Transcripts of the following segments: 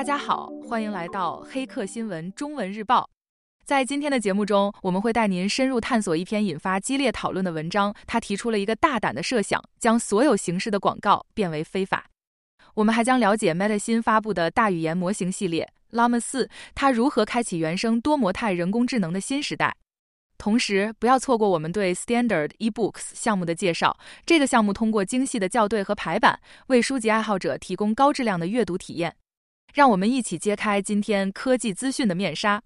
大家好，欢迎来到黑客新闻中文日报。在今天的节目中，我们会带您深入探索一篇引发激烈讨论的文章，它提出了一个大胆的设想，将所有形式的广告变为非法。我们还将了解 Meta 新发布的大语言模型系列 Llama 4，它如何开启原生多模态人工智能的新时代。同时，不要错过我们对 Standard eBooks 项目的介绍。这个项目通过精细的校对和排版，为书籍爱好者提供高质量的阅读体验。让我们一起揭开今天科技资讯的面纱。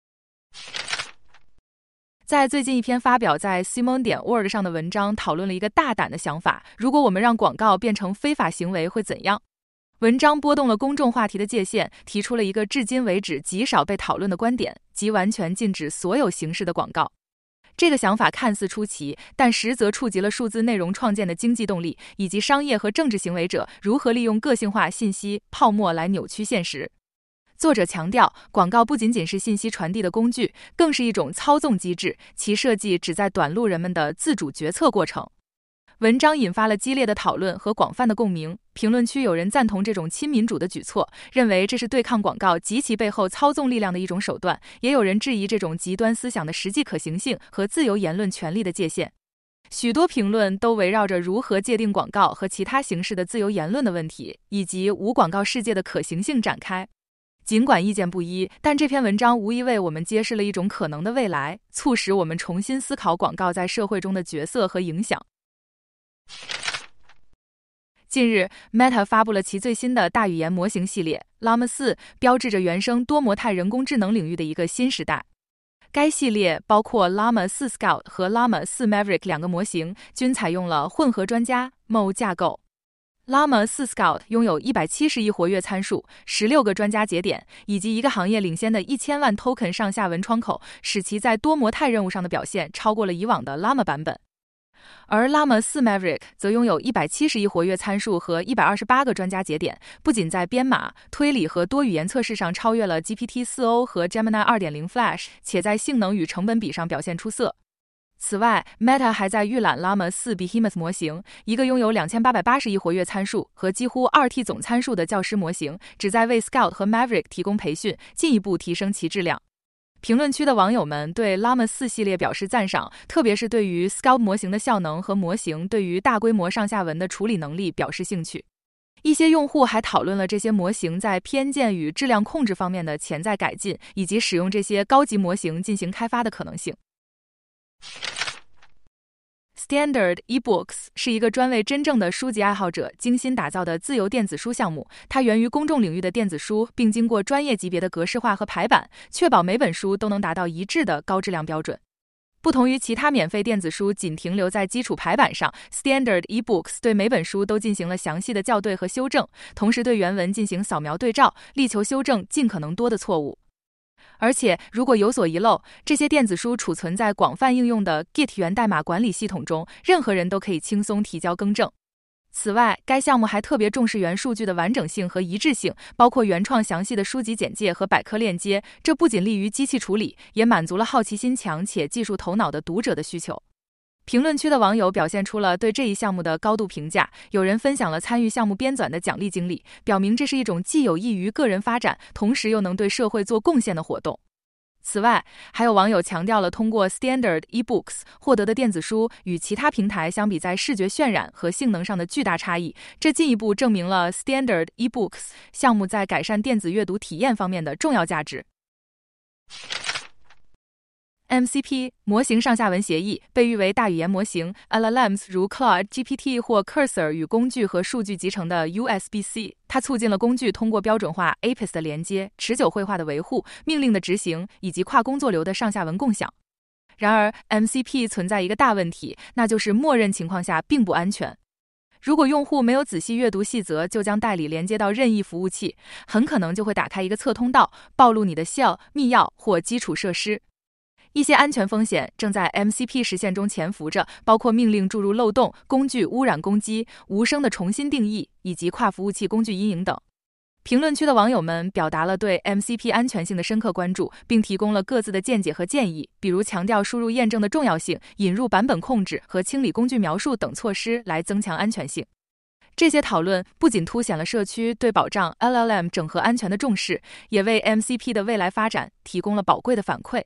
在最近一篇发表在 Simon.org 上的文章讨论了一个大胆的想法：如果我们让广告变成非法行为会怎样？文章拨动了公众话题的界限，提出了一个至今为止极少被讨论的观点，即完全禁止所有形式的广告。这个想法看似出奇，但实则触及了数字内容创建的经济动力，以及商业和政治行为者如何利用个性化信息泡沫来扭曲现实。作者强调，广告不仅仅是信息传递的工具，更是一种操纵机制，其设计旨在短路人们的自主决策过程。文章引发了激烈的讨论和广泛的共鸣，评论区有人赞同这种亲民主的举措，认为这是对抗广告及其背后操纵力量的一种手段，也有人质疑这种极端思想的实际可行性和自由言论权利的界限。许多评论都围绕着如何界定广告和其他形式的自由言论的问题，以及无广告世界的可行性展开。尽管意见不一，但这篇文章无疑为我们揭示了一种可能的未来，促使我们重新思考广告在社会中的角色和影响。近日 Meta 发布了其最新的大语言模型系列 Llama 4，标志着原生多模态人工智能领域的一个新时代。该系列包括 Llama 4 Scout 和 Llama 4 Maverick 两个模型，均采用了混合专家 MO 架构。Llama 4 Scout 拥有170亿活跃参数、16个专家节点，以及一个行业领先的1000万 token 上下文窗口，使其在多模态任务上的表现超过了以往的 Llama 版本。而 Llama 4 Maverick 则拥有170亿活跃参数和128个专家节点，不仅在编码、推理和多语言测试上超越了 GPT-4o 和 Gemini 2.0 Flash， 且在性能与成本比上表现出色。此外 Meta 还在预览 Llama 4 Behemoth 模型，一个拥有2880亿活跃参数和几乎 2T 总参数的教师模型，旨在为 Scout 和 Maverick 提供培训，进一步提升其质量。评论区的网友们对 Llama 4系列表示赞赏，特别是对于 Scout 模型的效能和模型对于大规模上下文的处理能力表示兴趣。一些用户还讨论了这些模型在偏见与质量控制方面的潜在改进，以及使用这些高级模型进行开发的可能性。Standard eBooks 是一个专为真正的书籍爱好者精心打造的自由电子书项目，它源于公众领域的电子书，并经过专业级别的格式化和排版，确保每本书都能达到一致的高质量标准。不同于其他免费电子书仅停留在基础排版上， Standard eBooks 对每本书都进行了详细的校对和修正，同时对原文进行扫描对照，力求修正尽可能多的错误。而且如果有所遗漏，这些电子书储存在广泛应用的 Git 源代码管理系统中，任何人都可以轻松提交更正。此外，该项目还特别重视原数据的完整性和一致性，包括原创详细的书籍简介和百科链接，这不仅利于机器处理，也满足了好奇心强且技术头脑的读者的需求。评论区的网友表现出了对这一项目的高度评价，有人分享了参与项目编纂的奖励经历，表明这是一种既有益于个人发展，同时又能对社会做贡献的活动。此外，还有网友强调了通过 Standard eBooks 获得的电子书与其他平台相比在视觉渲染和性能上的巨大差异，这进一步证明了 Standard eBooks 项目在改善电子阅读体验方面的重要价值。MCP 模型上下文协议被誉为大语言模型 LLMs 如 Claude GPT 或 Cursor 与工具和数据集成的 USB-C， 它促进了工具通过标准化 APIs 的连接、持久绘画的维护、命令的执行以及跨工作流的上下文共享。然而 MCP 存在一个大问题，那就是默认情况下并不安全。如果用户没有仔细阅读细则就将代理连接到任意服务器，很可能就会打开一个侧通道，暴露你的 shell、密钥或基础设施。一些安全风险正在 MCP 实现中潜伏着，包括命令注入漏洞、工具污染攻击、无声的重新定义以及跨服务器工具阴影等。评论区的网友们表达了对 MCP 安全性的深刻关注，并提供了各自的见解和建议，比如强调输入验证的重要性、引入版本控制和清理工具描述等措施来增强安全性。 这些讨论不仅凸显了社区对保障 LLM 整合安全的重视，也为 MCP 的未来发展提供了宝贵的反馈。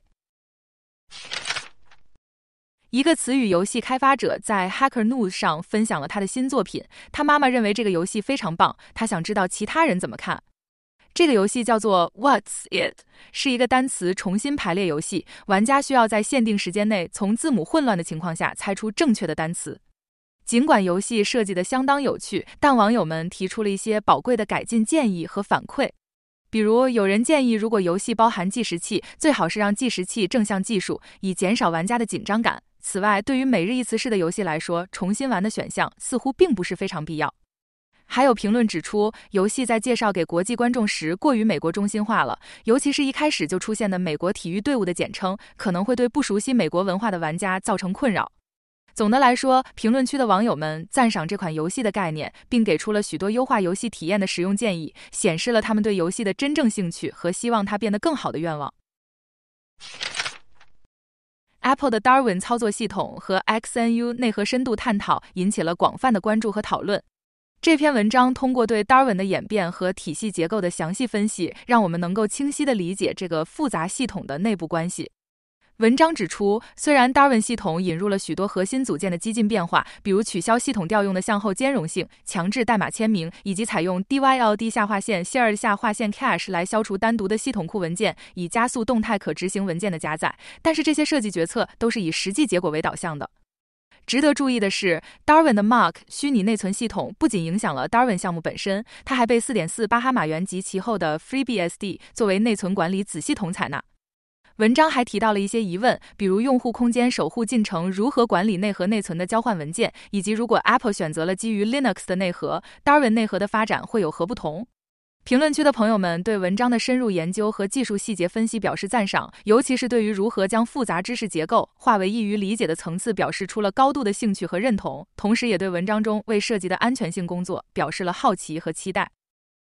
一个词语游戏开发者在 Hacker News 上分享了他的新作品，他妈妈认为这个游戏非常棒，他想知道其他人怎么看。这个游戏叫做 What's It， 是一个单词重新排列游戏，玩家需要在限定时间内从字母混乱的情况下猜出正确的单词。尽管游戏设计得相当有趣，但网友们提出了一些宝贵的改进建议和反馈。比如，有人建议，如果游戏包含计时器，最好是让计时器正向计数，以减少玩家的紧张感。此外，对于每日一词式的游戏来说，重新玩的选项似乎并不是非常必要。还有评论指出，游戏在介绍给国际观众时过于美国中心化了，尤其是一开始就出现的美国体育队伍的简称，可能会对不熟悉美国文化的玩家造成困扰。总的来说，评论区的网友们赞赏这款游戏的概念，并给出了许多优化游戏体验的实用建议，显示了他们对游戏的真正兴趣和希望它变得更好的愿望。Apple 的 Darwin 操作系统和 XNU 内核深度探讨引起了广泛的关注和讨论。这篇文章通过对 Darwin 的演变和体系结构的详细分析，让我们能够清晰地理解这个复杂系统的内部关系。文章指出，虽然 Darwin 系统引入了许多核心组件的激进变化，比如取消系统调用的向后兼容性、强制代码签名，以及采用 DYLD 下划线 shared 下划线 cache 来消除单独的系统库文件，以加速动态可执行文件的加载，但是这些设计决策都是以实际结果为导向的。值得注意的是 ，Darwin 的 Mark 虚拟内存系统不仅影响了 Darwin 项目本身，它还被4.4巴哈马元及其后的 FreeBSD 作为内存管理子系统采纳。文章还提到了一些疑问，比如用户空间守护进程如何管理内核内存的交换文件，以及如果 Apple 选择了基于 Linux 的内核 ，Darwin 内核的发展会有何不同？评论区的朋友们对文章的深入研究和技术细节分析表示赞赏，尤其是对于如何将复杂知识结构化为易于理解的层次表示出了高度的兴趣和认同，同时也对文章中未涉及的安全性工作表示了好奇和期待。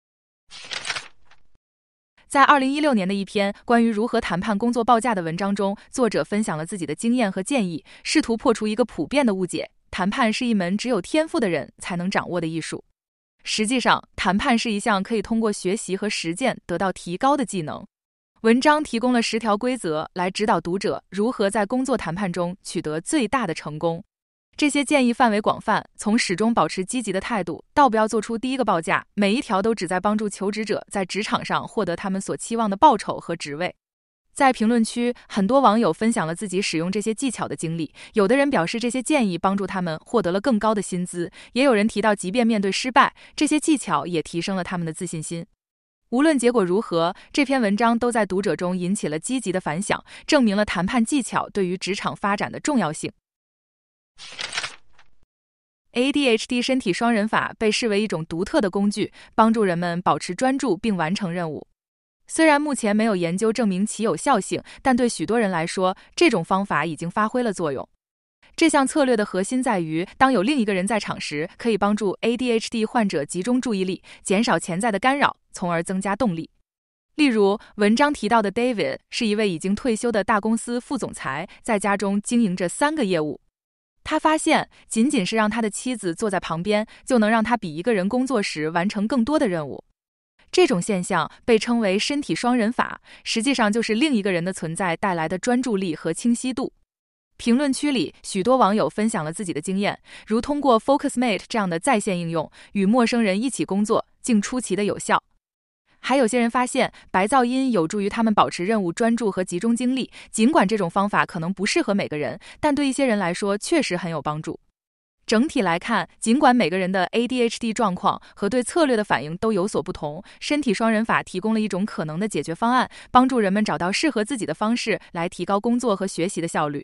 在2016年的一篇关于如何谈判工作报价的文章中，作者分享了自己的经验和建议，试图破除一个普遍的误解：谈判是一门只有天赋的人才能掌握的艺术。实际上，谈判是一项可以通过学习和实践得到提高的技能。文章提供了10条规则来指导读者如何在工作谈判中取得最大的成功。这些建议范围广泛，从始终保持积极的态度到不要做出第一个报价，每一条都旨在帮助求职者在职场上获得他们所期望的报酬和职位。在评论区，很多网友分享了自己使用这些技巧的经历，有的人表示这些建议帮助他们获得了更高的薪资，也有人提到即便面对失败，这些技巧也提升了他们的自信心。无论结果如何，这篇文章都在读者中引起了积极的反响，证明了谈判技巧对于职场发展的重要性。ADHD 身体双人法被视为一种独特的工具，帮助人们保持专注并完成任务。虽然目前没有研究证明其有效性，但对许多人来说，这种方法已经发挥了作用。这项策略的核心在于，当有另一个人在场时，可以帮助 ADHD 患者集中注意力，减少潜在的干扰，从而增加动力。例如，文章提到的 David 是一位已经退休的大公司副总裁，在家中经营着3个业务。他发现，仅仅是让他的妻子坐在旁边，就能让他比一个人工作时完成更多的任务。这种现象被称为身体双人法，实际上就是另一个人的存在带来的专注力和清晰度。评论区里，许多网友分享了自己的经验，如通过 FocusMate 这样的在线应用，与陌生人一起工作，竟出奇的有效。还有些人发现，白噪音有助于他们保持任务专注和集中精力，尽管这种方法可能不适合每个人，但对一些人来说确实很有帮助。整体来看，尽管每个人的 ADHD 状况和对策略的反应都有所不同，身体双人法提供了一种可能的解决方案，帮助人们找到适合自己的方式来提高工作和学习的效率。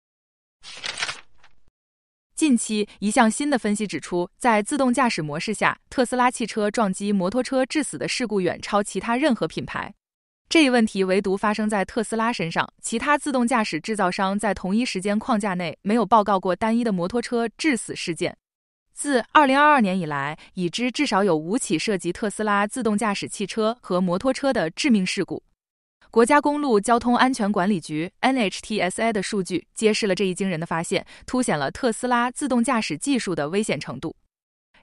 近期，一项新的分析指出，在自动驾驶模式下，特斯拉汽车撞击摩托车致死的事故远超其他任何品牌。这一问题唯独发生在特斯拉身上，其他自动驾驶制造商在同一时间框架内没有报告过单一的摩托车致死事件。自2022年以来，已知至少有5起涉及特斯拉自动驾驶汽车和摩托车的致命事故。国家公路交通安全管理局 NHTSA 的数据揭示了这一惊人的发现，凸显了特斯拉自动驾驶技术的危险程度。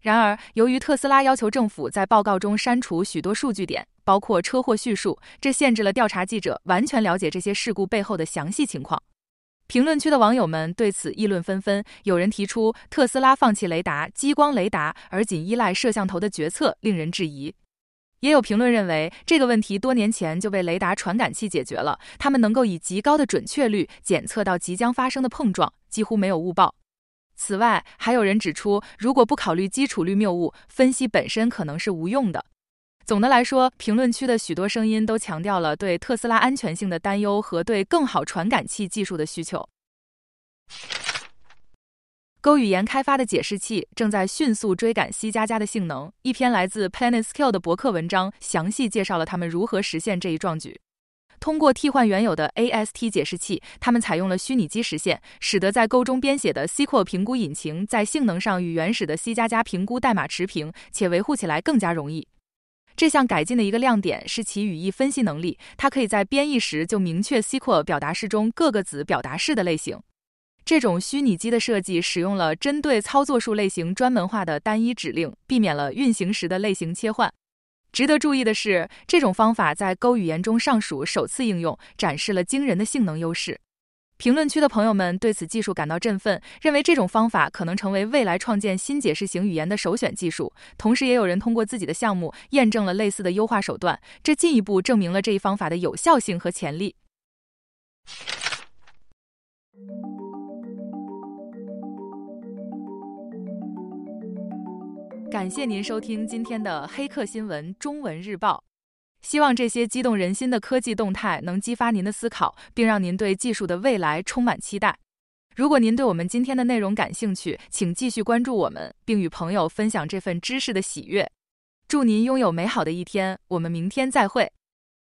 然而，由于特斯拉要求政府在报告中删除许多数据点，包括车祸叙述，这限制了调查记者完全了解这些事故背后的详细情况。评论区的网友们对此议论纷纷，有人提出特斯拉放弃雷达、激光雷达，而仅依赖摄像头的决策令人质疑。也有评论认为，这个问题多年前就被雷达传感器解决了，它们能够以极高的准确率检测到即将发生的碰撞，几乎没有误报。此外，还有人指出，如果不考虑基础率谬误，分析本身可能是无用的。总的来说，评论区的许多声音都强调了对特斯拉安全性的担忧和对更好传感器技术的需求。Go 语言开发的解释器正在迅速追赶 C++ 的性能。一篇来自 Planetscale 的博客文章详细介绍了他们如何实现这一壮举。通过替换原有的 AST 解释器，他们采用了虚拟机实现，使得在 Go 中编写的 SQL 评估引擎在性能上与原始的 C++ 评估代码持平，且维护起来更加容易。这项改进的一个亮点是其语义分析能力，它可以在编译时就明确 SQL 表达式中各个子表达式的类型。这种虚拟机的设计使用了针对操作数类型专门化的单一指令，避免了运行时的类型切换。值得注意的是，这种方法在 Go 语言中尚属首次应用，展示了惊人的性能优势。评论区的朋友们对此技术感到振奋，认为这种方法可能成为未来创建新解释型语言的首选技术。同时，也有人通过自己的项目验证了类似的优化手段，这进一步证明了这一方法的有效性和潜力。感谢您收听今天的黑客新闻中文日报。希望这些激动人心的科技动态能激发您的思考，并让您对技术的未来充满期待。如果您对我们今天的内容感兴趣，请继续关注我们，并与朋友分享这份知识的喜悦。祝您拥有美好的一天，我们明天再会。